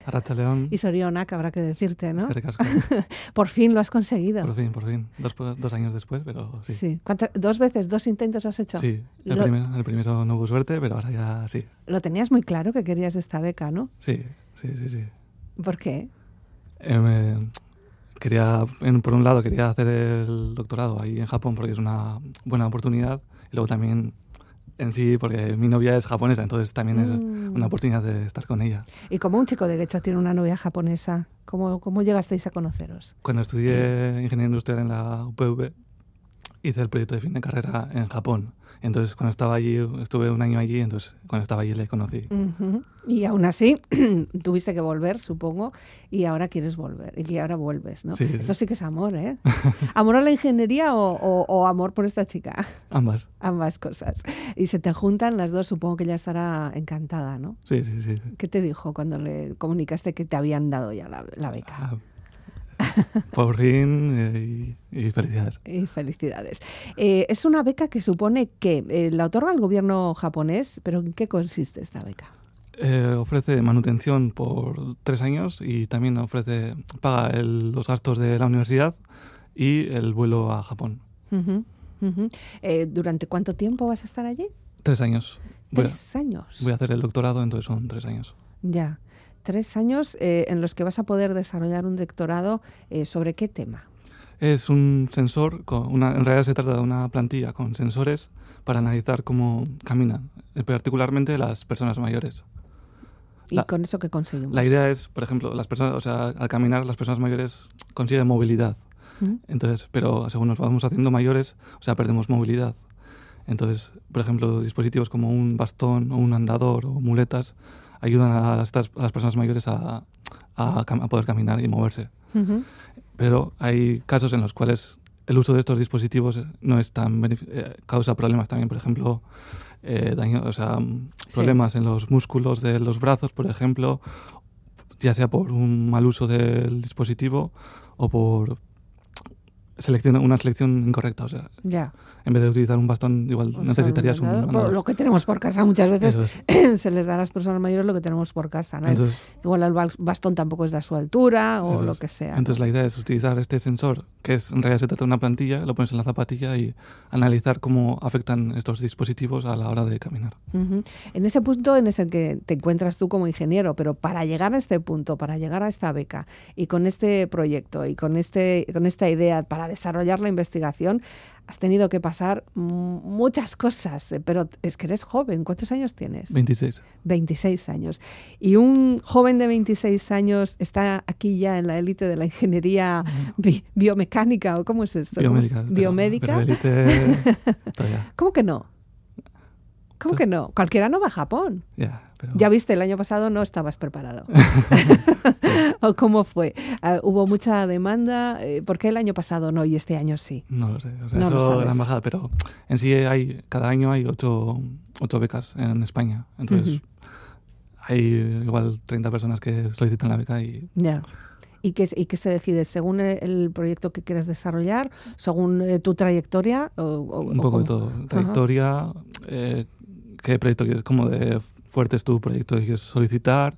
Arratsaldeon. Y Sorionak, habrá que decirte, ¿no? Eskerrik asko. Por fin lo has conseguido. Por fin. 2 años después, pero sí. Sí. ¿Dos veces, 2 intentos has hecho? Sí, el primero no hubo suerte, pero ahora ya sí. Lo tenías muy claro que querías esta beca, ¿no? Sí. ¿Por qué? Por un lado quería hacer el doctorado ahí en Japón porque es una buena oportunidad, y luego también en sí porque mi novia es japonesa, entonces también es una oportunidad de estar con ella. ¿Y cómo un chico de Getxo tiene una novia japonesa? ¿Cómo llegasteis a conoceros? Cuando estudié ingeniería industrial en la UPV, hice el proyecto de fin de carrera en Japón. Entonces, cuando estaba allí, estuve un año allí, entonces cuando estaba allí le conocí. Uh-huh. Y aún así, tuviste que volver, supongo, y ahora quieres volver, y ahora vuelves, ¿no? Sí. Esto sí que es amor, ¿eh? ¿Amor a la ingeniería o amor por esta chica? Ambas. Ambas cosas. Y se te juntan las dos, supongo que ella estará encantada, ¿no? Sí. ¿Qué te dijo cuando le comunicaste que te habían dado ya la beca? Por fin y felicidades. Y felicidades. Es una beca que supone que la otorga el gobierno japonés, pero ¿en qué consiste esta beca? Ofrece manutención por 3 años y también paga los gastos de la universidad y el vuelo a Japón. Uh-huh. ¿Durante cuánto tiempo vas a estar allí? 3 años. 3 años. Voy a hacer el doctorado, entonces son 3 años. Ya. 3 años en los que vas a poder desarrollar un doctorado. ¿Sobre qué tema? Es un sensor, en realidad se trata de una plantilla con sensores para analizar cómo caminan, particularmente las personas mayores. ¿Y con eso qué conseguimos? La idea es, por ejemplo, al caminar las personas mayores consiguen movilidad. Entonces, pero según nos vamos haciendo mayores, perdemos movilidad. Entonces, por ejemplo, dispositivos como un bastón o un andador o muletas ayudan a las personas mayores a poder caminar y moverse. Uh-huh. Pero hay casos en los cuales el uso de estos dispositivos no es tan causa problemas también, por ejemplo, problemas en los músculos de los brazos, por ejemplo, ya sea por un mal uso del dispositivo o por una selección incorrecta. Ya. En vez de utilizar un bastón, igual necesitarías un andador. Lo que tenemos por casa muchas veces se les da a las personas mayores lo que tenemos por casa, ¿no? Igual el bastón tampoco es de su altura o lo que sea. Entonces la idea es utilizar este sensor, que en realidad se trata de una plantilla, lo pones en la zapatilla y analizar cómo afectan estos dispositivos a la hora de caminar. Uh-huh. En ese punto en ese que te encuentras tú como ingeniero, pero para llegar a este punto, para llegar a esta beca y con este proyecto y con esta idea para desarrollar la investigación, has tenido que pasar muchas cosas, pero es que eres joven. ¿Cuántos años tienes? 26. 26 años. ¿Y un joven de 26 años está aquí ya en la élite de la ingeniería biomecánica o cómo es esto? ¿Biomédica? Pero élite ¿Cómo que no? ¿Cómo que no? Cualquiera no va a Japón. Pero... Ya viste, el año pasado no estabas preparado. ¿O cómo fue? ¿Hubo mucha demanda? ¿Por qué el año pasado no y este año sí? No lo sé. No eso es la embajada, pero en sí cada año hay 8 becas en España. Entonces hay igual 30 personas que solicitan la beca y... Ya. ¿Y qué se decide? ¿Según el proyecto que quieres desarrollar? ¿Según tu trayectoria? Un poco de todo. Trayectoria, qué proyecto quieres, cómo de fuerte es tu proyecto que quieres solicitar,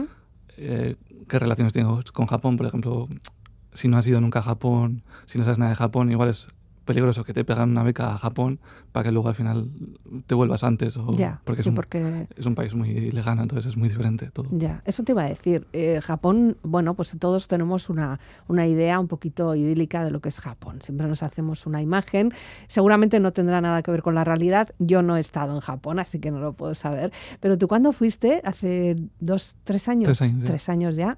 qué relaciones tienes con Japón, por ejemplo. Si no has ido nunca a Japón, si no sabes nada de Japón, igual es peligroso que te pegan una beca a Japón para que luego al final te vuelvas antes. Porque es un país muy lejano, entonces es muy diferente todo. Ya, eso te iba a decir. Japón, bueno, pues todos tenemos una idea un poquito idílica de lo que es Japón. Siempre nos hacemos una imagen. Seguramente no tendrá nada que ver con la realidad. Yo no he estado en Japón, así que no lo puedo saber. Pero tú, ¿cuándo fuiste? ¿Hace 3 años? 3 años ya. 3 años ya.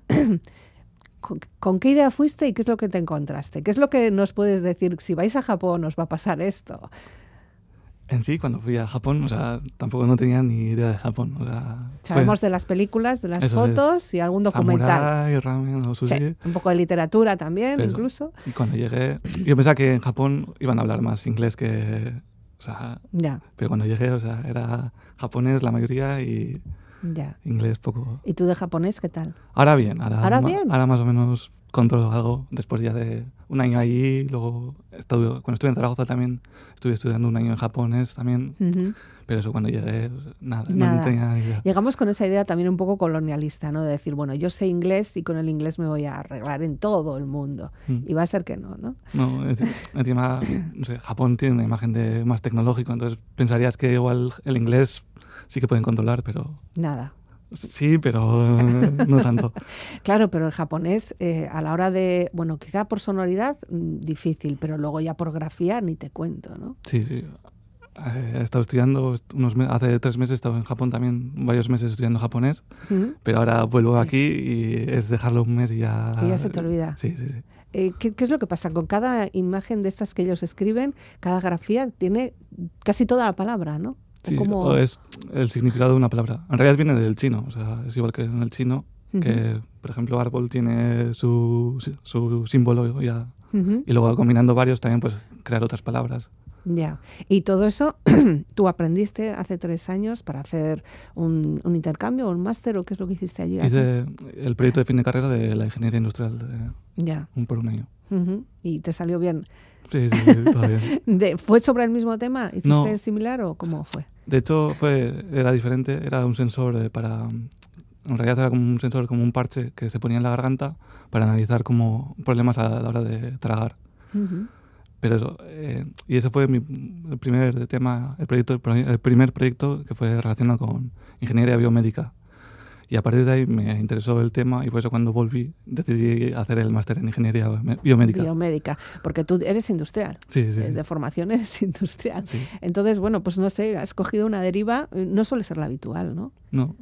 ¿Con qué idea fuiste y qué es lo que te encontraste? ¿Qué es lo que nos puedes decir? Si vais a Japón, os va a pasar esto. En sí, cuando fui a Japón, tampoco tenía ni idea de Japón. Sabemos de las películas, de las fotos y algún documental. Samurai, ramen o sushi. Sí, un poco de literatura también, incluso. Y cuando llegué, yo pensaba que en Japón iban a hablar más inglés que... Pero cuando llegué, era japonés la mayoría y... Ya. Inglés poco. ¿Y tú de japonés qué tal? Ahora bien. ¿Ahora bien? Ahora más o menos controlo algo después ya de un año allí, luego cuando estuve en Zaragoza también estuve estudiando un año en japonés también, pero eso cuando llegué, nada, no tenía ni idea. Llegamos con esa idea también un poco colonialista, ¿no? De decir, bueno, yo sé inglés y con el inglés me voy a arreglar en todo el mundo. Y va a ser que no, ¿no? No, encima, no sé, Japón tiene una imagen de más tecnológico, entonces pensarías que igual el inglés sí que pueden controlar, pero... Nada. Sí, pero no tanto. Claro, pero el japonés, a la hora de, bueno, quizá por sonoridad, difícil, pero luego ya por grafía ni te cuento, ¿no? Sí, sí. He estado estudiando, hace 3 meses he estado en Japón también, varios meses estudiando japonés, pero ahora vuelvo aquí y es dejarlo un mes y ya... Y ya se te olvida. Sí, sí, sí. ¿Qué es lo que pasa? Con cada imagen de estas que ellos escriben, cada grafía tiene casi toda la palabra, ¿no? Sí, o es el significado de una palabra. En realidad viene del chino, o sea, es igual que en el chino, que, por ejemplo, árbol tiene su símbolo ya, y luego combinando varios también pues crear otras palabras. Ya. Y todo eso tú aprendiste hace 3 años para hacer un intercambio o un máster, ¿o qué es lo que hiciste allí? Hice el proyecto de fin de carrera de la ingeniería industrial por un año. ¿Y te salió bien? Sí, todo bien. ¿Fue sobre el mismo tema? ¿Hiciste No, similar o cómo fue? De hecho, era diferente. Era un sensor para... En realidad era como un sensor, como un parche que se ponía en la garganta para analizar como problemas a la hora de tragar. Pero eso, y ese fue el primer tema, el primer proyecto que fue relacionado con ingeniería biomédica. Y a partir de ahí me interesó el tema y por eso cuando volví decidí hacer el máster en ingeniería biomédica. Biomédica, porque tú eres industrial. Sí. De formación eres industrial. Sí. Entonces, bueno, pues no sé, has cogido una deriva, no suele ser la habitual, ¿no? No,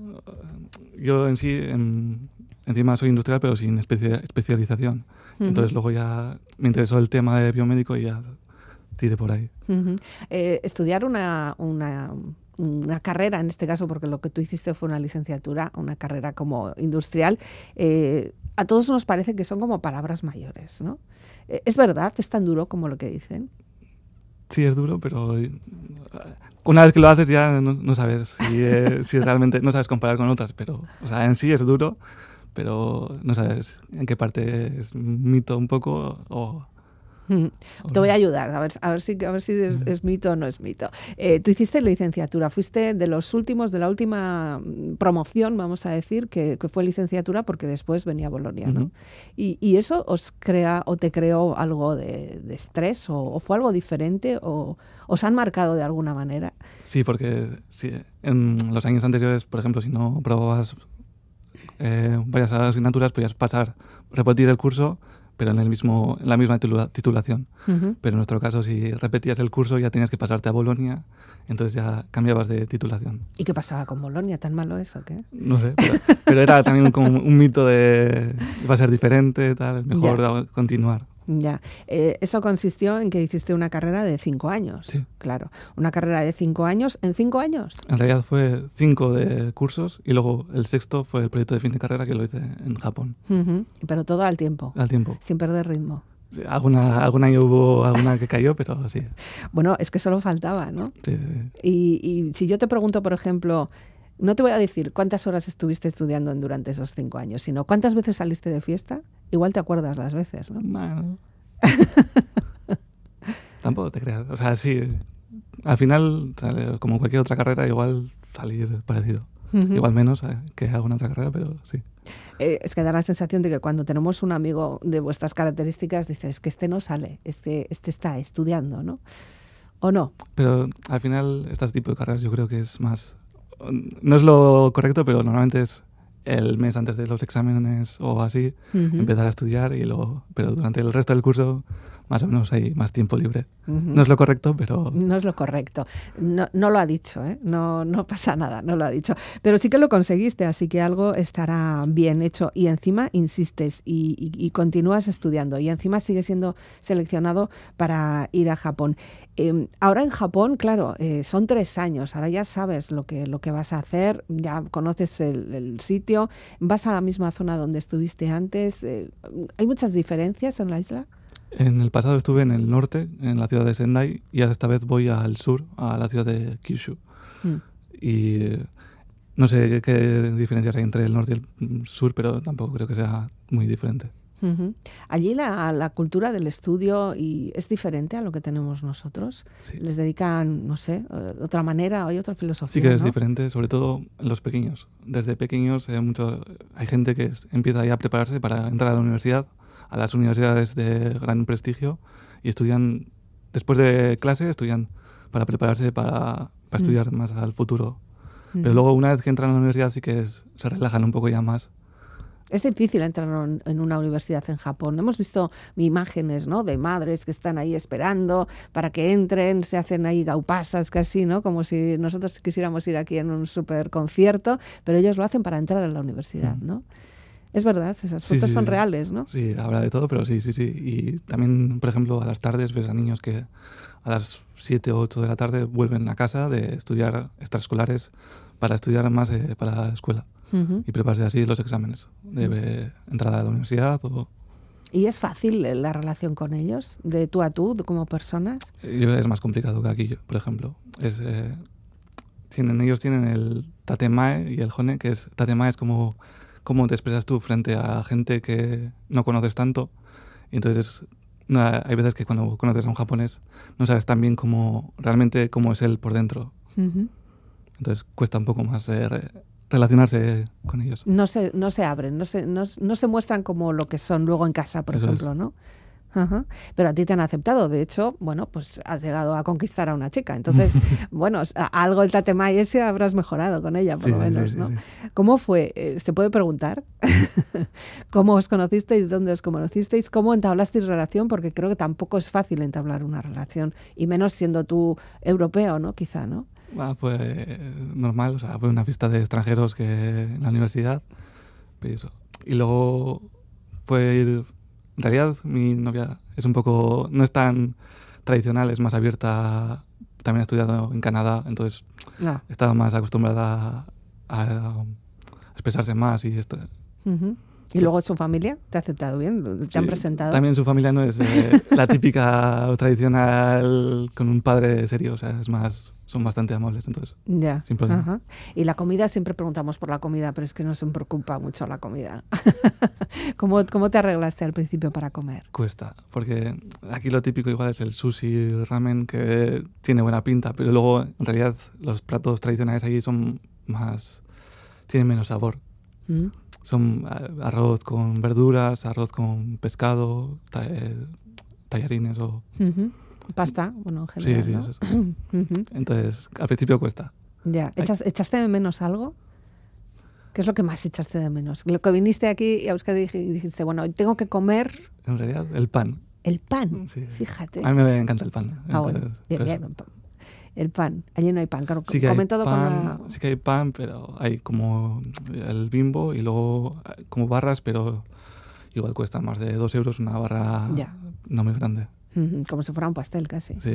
yo en sí, encima soy industrial pero sin especialización. Entonces luego ya me interesó el tema de biomédico y ya tiré por ahí. Estudiar una carrera, en este caso, porque lo que tú hiciste fue una licenciatura, una carrera como industrial, a todos nos parece que son como palabras mayores, ¿no? ¿Es verdad? ¿Es tan duro como lo que dicen? Sí, es duro, pero una vez que lo haces ya no sabes si realmente, no sabes comparar con otras, pero, o sea, en sí es duro, pero no sabes en qué parte es mito un poco o... Te voy a ayudar, a ver si es mito o no es mito. Tú hiciste licenciatura, fuiste de los últimos, de la última promoción, vamos a decir, que fue licenciatura, porque después venía Bolonia, ¿no? ¿Y eso os crea o te creó algo de estrés o fue algo diferente o os han marcado de alguna manera? Sí, porque sí, en los años anteriores, por ejemplo, si no probabas varias asignaturas, podías repetir el curso, pero en la misma titulación. Pero en nuestro caso, si repetías el curso, ya tenías que pasarte a Bolonia, entonces ya cambiabas de titulación. ¿Y qué pasaba con Bolonia? ¿Tan malo eso, qué? No sé, pero era también como un mito de va a ser diferente, tal, mejor continuar. Ya. Eso consistió en que hiciste una carrera de 5 años. Sí. Claro. Una carrera de 5 años, ¿en 5 años? En realidad fue 5 de cursos y luego el 6º fue el proyecto de fin de carrera que lo hice en Japón. Pero todo al tiempo. Al tiempo. Sin perder ritmo. Sí, algún año hubo alguna que cayó, pero sí. Bueno, es que solo faltaba, ¿no? Sí. Y si yo te pregunto, por ejemplo, no te voy a decir cuántas horas estuviste estudiando durante esos 5 años, sino cuántas veces saliste de fiesta, igual te acuerdas las veces, ¿no? Bueno. Tampoco te creas. O sea, sí, al final, como cualquier otra carrera, igual salir parecido. Igual menos que alguna otra carrera, pero sí. Es que da la sensación de que cuando tenemos un amigo de vuestras características, dices que este no sale, este está estudiando, ¿no? ¿O no? Pero al final, este tipo de carreras yo creo que es más... No es lo correcto, pero normalmente es el mes antes de los exámenes o así, empezar a estudiar pero durante el resto del curso más o menos hay más tiempo libre. No es lo correcto, pero... No es lo correcto. No lo ha dicho, ¿eh? No pasa nada, no lo ha dicho. Pero sí que lo conseguiste, así que algo estará bien hecho. Y encima insistes y continúas estudiando. Y encima sigues siendo seleccionado para ir a Japón. Ahora en Japón, claro, son 3 años. Ahora ya sabes lo que vas a hacer, ya conoces el sitio. Vas a la misma zona donde estuviste antes. ¿Hay muchas diferencias en la isla? En el pasado estuve en el norte, en la ciudad de Sendai, y ahora esta vez voy al sur, a la ciudad de Kyushu. Y no sé qué diferencias hay entre el norte y el sur, pero tampoco creo que sea muy diferente. Allí la cultura del estudio es diferente a lo que tenemos nosotros. Sí. Les dedican, no sé, de otra manera, hay otra filosofía. Sí que es ¿no? diferente, sobre todo en los pequeños. Desde pequeños hay gente que empieza ya a prepararse para entrar a la universidad, a las universidades de gran prestigio, y estudian, después de clase, estudian para prepararse para estudiar más al futuro. Pero luego, una vez que entran a la universidad, sí que se relajan un poco ya más. Es difícil entrar en una universidad en Japón. Hemos visto imágenes, ¿no?, de madres que están ahí esperando para que entren, se hacen ahí gaupasas casi, ¿no?, como si nosotros quisiéramos ir aquí en un super concierto, pero ellos lo hacen para entrar a la universidad, ¿no? Es verdad, esas fotos son reales, ¿no? Sí, habrá de todo, pero sí. Y también, por ejemplo, a las tardes ves a niños que a las 7 o 8 de la tarde vuelven a casa de estudiar extraescolares para estudiar más para la escuela y prepararse así los exámenes de entrada a la universidad. ¿Y es fácil la relación con ellos, de tú a tú, como personas? Es más complicado que aquí, por ejemplo. Ellos tienen el tatemae y el hone, que es tatemae es como cómo te expresas tú frente a gente que no conoces tanto. Y entonces hay veces que cuando conoces a un japonés no sabes tan bien realmente cómo es él por dentro. Entonces cuesta un poco más relacionarse con ellos. No se abren, no se muestran como lo que son luego en casa, por ejemplo, ¿no? Ajá. Pero a ti te han aceptado. De hecho, bueno, pues has llegado a conquistar a una chica. Entonces, bueno, algo el tatemae ese habrás mejorado con ella, por lo menos, ¿no? Sí. ¿Cómo fue? ¿Se puede preguntar? ¿Cómo os conocisteis? ¿Dónde os conocisteis? ¿Cómo entablasteis relación? Porque creo que tampoco es fácil entablar una relación, y menos siendo tú europeo, ¿no? Quizá, ¿no? Fue normal, o sea, fue una fiesta de extranjeros en la universidad. Y luego fue ir... En realidad, mi novia no es tan tradicional, es más abierta. También ha estudiado en Canadá, entonces estaba más acostumbrada a expresarse más y esto. ¿Y luego su familia te ha aceptado bien? ¿Te han presentado? También su familia no es la típica o tradicional con un padre serio, o sea, son bastante amables, entonces sin problema. Ajá. Y la comida, siempre preguntamos por la comida, pero es que no se me preocupa mucho la comida. ¿Cómo te arreglaste al principio para comer? Cuesta, porque aquí lo típico igual es el sushi, el ramen, que tiene buena pinta, pero luego en realidad los platos tradicionales allí tienen menos sabor. Son arroz con verduras, arroz con pescado, tallarines o... Pasta, bueno, en general, sí, ¿no? Eso es. Entonces, al principio cuesta. Ya. ¿Echaste de menos algo? ¿Qué es lo que más echaste de menos? Lo que viniste aquí a Euskadi y dijiste, bueno, hoy tengo que comer... En realidad, el pan. ¿El pan? Sí. Fíjate. A mí me encanta el pan. Bueno, bien. El pan. Allí no hay pan. Claro, sí que hay pan, sí que hay pan, pero hay como el Bimbo y luego como barras, pero igual cuesta más de 2 euros una barra no muy grande. Como si fuera un pastel casi. Sí.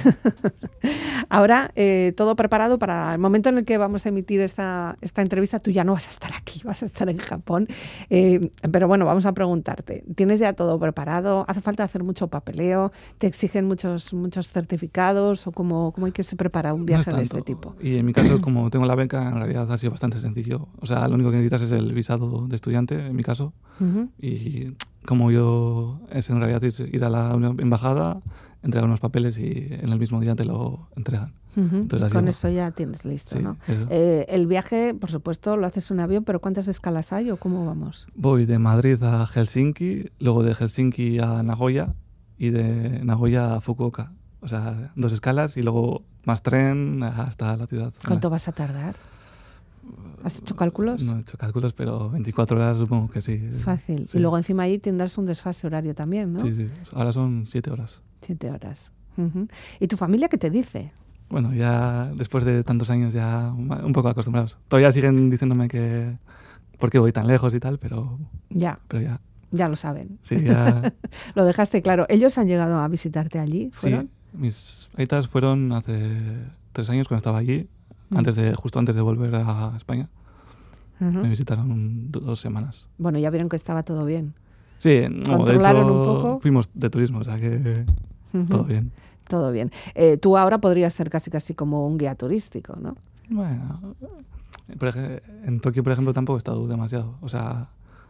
Ahora, todo preparado para el momento en el que vamos a emitir esta entrevista. Tú ya no vas a estar aquí, vas a estar en Japón. Pero bueno, vamos a preguntarte. ¿Tienes ya todo preparado? ¿Hace falta hacer mucho papeleo? ¿Te exigen muchos certificados? ¿O cómo hay que se prepara un viaje de este tipo? Y en mi caso, como tengo la beca, en realidad ha sido bastante sencillo. O sea, lo único que necesitas es el visado de estudiante, en mi caso. Y como en realidad es ir a la embajada, entregar unos papeles y en el mismo día te lo entregan. Entonces, con eso ya tienes listo, ¿no? El viaje, por supuesto, lo haces en avión, pero ¿cuántas escalas hay o cómo vamos? Voy de Madrid a Helsinki, luego de Helsinki a Nagoya y de Nagoya a Fukuoka. O sea, 2 escalas y luego más tren hasta la ciudad. ¿Cuánto vas a tardar? ¿Has hecho cálculos? No he hecho cálculos, pero 24 horas supongo que sí. Fácil. Sí. Y luego encima ahí tendrás un desfase horario también, ¿no? Sí. Ahora son 7 horas. 7 horas. ¿Y tu familia qué te dice? Bueno, ya después de tantos años ya un poco acostumbrados. Todavía siguen diciéndome que por qué voy tan lejos y tal, pero ya. Ya lo saben. Sí, ya. Lo dejaste claro. ¿Ellos han llegado a visitarte allí? ¿Fueron? Sí, mis aitas fueron hace 3 años cuando estaba allí. Justo antes de volver a España. Me visitaron 2 semanas. Bueno, ya vieron que estaba todo bien. Sí, de hecho, un poco. Fuimos de turismo, o sea que todo bien. Todo bien. Tú ahora podrías ser casi como un guía turístico, ¿no? Bueno, en Tokio, por ejemplo, tampoco he estado demasiado. O sea,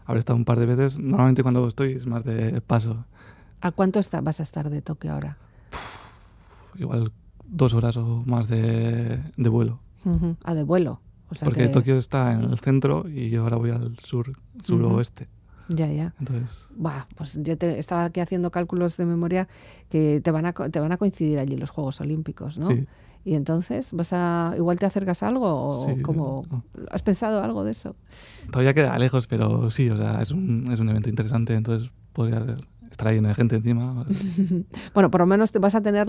habré estado un par de veces. Normalmente cuando estoy es más de paso. ¿A cuánto vas a estar de Tokio ahora? Igual 2 horas o más de vuelo. De vuelo. O sea porque Tokio está en el centro y yo ahora voy al suroeste. Ya. Entonces... pues yo estaba aquí haciendo cálculos de memoria que te van a coincidir allí los Juegos Olímpicos, ¿no? Sí. Y entonces, ¿igual te acercas a algo o sí, no. ¿Has pensado algo de eso? Todavía queda lejos, pero sí, o sea, es un evento interesante, entonces podría estar lleno de gente encima. Bueno, por lo menos te vas a tener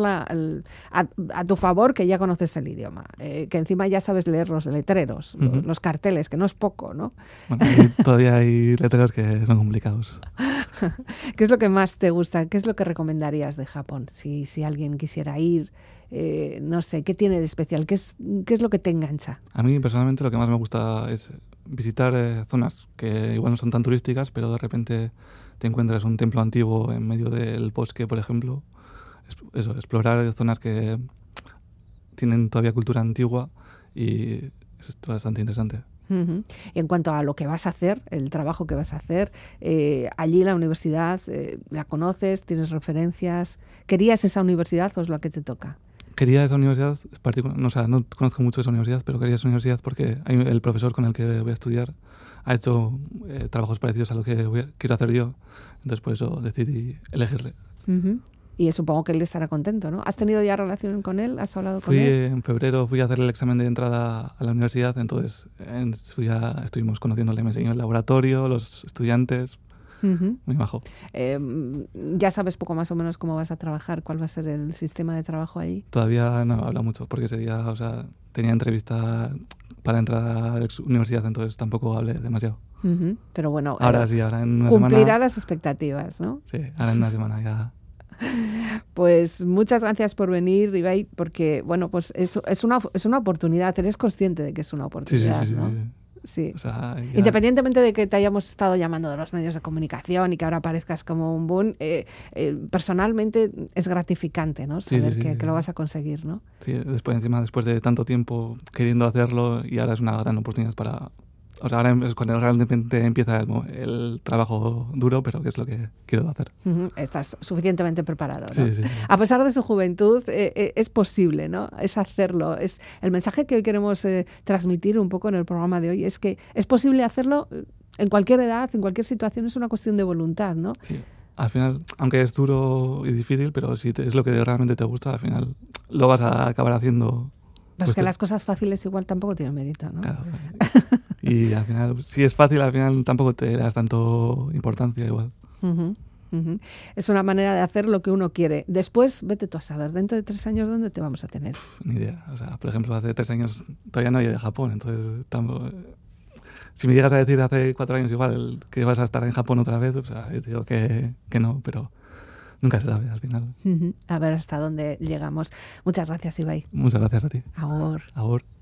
a tu favor que ya conoces el idioma, que encima ya sabes leer los letreros, los carteles, que no es poco, ¿no? Bueno, todavía hay letreros que son complicados. ¿Qué es lo que más te gusta? ¿Qué es lo que recomendarías de Japón? Si alguien quisiera ir, no sé, ¿qué tiene de especial? ¿Qué es lo que te engancha? A mí personalmente lo que más me gusta es visitar zonas que igual no son tan turísticas, pero de repente te encuentras un templo antiguo en medio del bosque, por ejemplo. Explorar zonas que tienen todavía cultura antigua y es bastante interesante. Y en cuanto a lo que vas a hacer, el trabajo que vas a hacer, allí en la universidad, ¿la conoces? ¿Tienes referencias? ¿Querías esa universidad o es la que te toca? Quería esa universidad, no conozco mucho esa universidad, pero quería esa universidad porque el profesor con el que voy a estudiar ha hecho trabajos parecidos a lo que quiero hacer yo, entonces por eso decidí elegirle. Y supongo que él estará contento, ¿no? ¿Has tenido ya relación con él? ¿Has hablado con él? En febrero fui a hacer el examen de entrada a la universidad, entonces estuvimos conociéndole, me enseñó el laboratorio, los estudiantes. Muy majo. ¿Ya sabes poco más o menos cómo vas a trabajar? ¿Cuál va a ser el sistema de trabajo ahí? Todavía no habla mucho, porque ese día tenía entrevista para entrada a la universidad, entonces tampoco hablé demasiado. Pero bueno, ahora en una cumplirá semana, las expectativas, ¿no? Sí, ahora en una semana ya. Pues muchas gracias por venir, Ibai, porque bueno, pues es una oportunidad. Eres consciente de que es una oportunidad, sí, ¿no? Sí. Sí. O sea, Independientemente de que te hayamos estado llamando de los medios de comunicación y que ahora parezcas como un boom, personalmente es gratificante, ¿no? Saber que lo vas a conseguir, ¿no? Sí, después de tanto tiempo queriendo hacerlo y ahora es una gran oportunidad para... O sea, ahora es cuando realmente empieza el trabajo duro, pero que es lo que quiero hacer. Estás suficientemente preparado, ¿no? Sí. A pesar de su juventud, es posible, ¿no? Es hacerlo. El mensaje que hoy queremos transmitir un poco en el programa de hoy es que es posible hacerlo en cualquier edad, en cualquier situación, es una cuestión de voluntad, ¿no? Sí. Al final, aunque es duro y difícil, pero si es lo que realmente te gusta, al final lo vas a acabar haciendo. Pero es que las cosas fáciles igual tampoco tienen mérito, ¿no? Claro. Y al final, si es fácil, al final tampoco te das tanto importancia igual. Es una manera de hacer lo que uno quiere. Después, vete tú a saber, dentro de 3 años, ¿dónde te vamos a tener? Ni idea. O sea, por ejemplo, hace 3 años todavía no llegué de Japón, entonces si me llegas a decir hace 4 años igual que vas a estar en Japón otra vez, o sea, yo te digo que no, pero nunca se sabe al final. A ver hasta dónde llegamos. Muchas gracias, Ibai. Muchas gracias a ti. Agur. Agur.